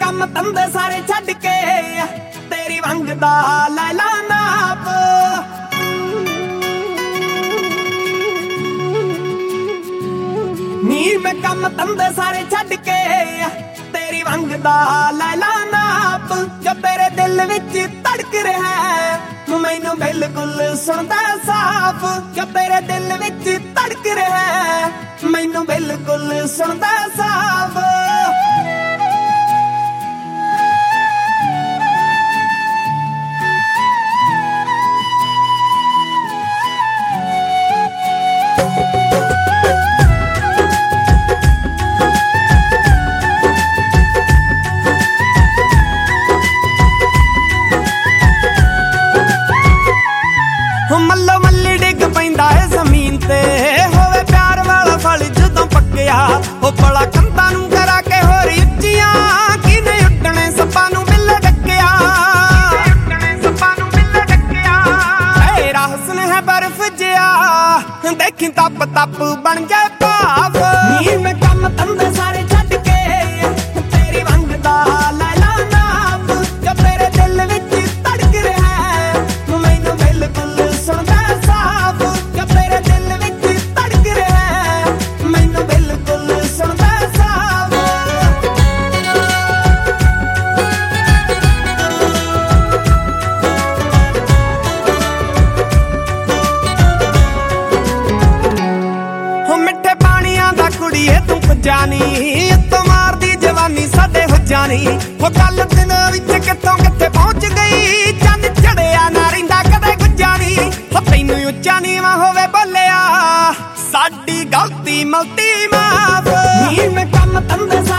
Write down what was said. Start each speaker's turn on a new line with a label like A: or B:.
A: ਕੰਮ ਧੰਦੇ ਸਾਰੇ ਛੱਡ ਕੇ ਤੇਰੀ ਵੰਗ ਦਾ ਲੈ ਲਾ ਨਾਪ। ਨੀ ਮੈਂ ਕੰਮ ਧੰਦੇ ਸਾਰੇ ਛੱਡ ਕੇ ਤੇਰੀ ਵੰਗ ਦਾ ਲੈ ਲਾ ਨਾਪ। ਜੋ ਤੇਰੇ ਦਿਲ ਵਿੱਚ ਧੜਕ ਰਿਹਾ ਮੈਨੂੰ ਬਿਲਕੁਲ ਸੁਣਦਾ ਸਾਫ਼। ਜੋ ਤੇਰੇ ਦਿਲ ਵਿੱਚ ਧੜਕ ਰਿਹਾ ਮੈਨੂੰ ਬਿਲਕੁਲ ਸੁਣਦਾ ਸਾਫ਼। ਮੱਲੋ ਮੱਲੀ ਡਿੱਗ ਪੈਂਦਾ ਏ ਜ਼ਮੀਨ ਤੇ ਹੋਵੇ ਪਿਆਰ ਵਾਲਾ ਫਲ ਜਦੋਂ ਪੱਕਿਆ। ਉਹ ਬੜਾ ਕੰਧਾਂ ਨੂੰ ਕਰਾ ਕੇ ਹੋਰ ਉੱਚੀਆਂ ਕਿਨੇ ਉੱਡਣੇ ਸੱਪਾਂ ਨੂੰ ਮਿਲ ਡੱਕਿਆ। ਤੇਰਾ ਹੁਸਨ ਹੈ ਬਰਫ਼ ਜਿਹਾ ਦੇਖੀ ਤਪ ਤਪ ਬਣ ਜਾਏ ਭਾਵ। ਨੀ ਮੈਂ ਕੰਮ ਧੰਦੇ ਸਾਰੇ ਛੱਡ ਕੇ ਤੇਰੀ ਵੰਗ ਦਾ ਲੈ ਲਾ ਨਾਪ। ਜੋ ਤੇਰੇ ਦਿਲ ਵਿੱਚ ਧੜਕ ਰਿਹਾ ਮੈਨੂੰ ਬਿਲਕੁਲ ਸੁਣਦਾ ਸਾਫ਼। ਜੋ ਤੇਰੇ ਦਿਲ ਵਿੱਚ ਧੜਕ ਰਿਹਾ ਮੈਨੂੰ ਬਿਲਕੁਲ ਸੁਣਦਾ ਸਾਫ਼। ਹੋ ਮਿੱਠੇ ਪਾਣੀਆਂ ਦਾ ਕੁੜੀਏ ਤੂੰ ਜਾਨੀ ਉੱਤੋਂ ਮਾਰਦੀ ਜਵਾਨੀ ਸਾਡੇ ਹੋ ਜਾਣੀ। ਉਹ ਕੱਲ ਦਿਨ ਵਿੱਚ ਕਿੱਥੋਂ ਕਿੱਥੇ ਪਹੁੰਚ ਗਈ ਚੰਨ ਚੜਿਆ ਨਾ ਰਹਿੰਦਾ ਕਦੇ ਗੁੱਜਾ ਨੀ। ਹੋ ਤੈਨੂੰ ਉੱਚਾ ਨੀਵਾਂ ਹੋਵੇ ਬੋਲਿਆ ਸਾਡੀ ਗਲਤੀ ਮਲਤੀ ਮਾਫ। ਨੀ ਮੈਂ ਕੰਮ ਧੰਦੇ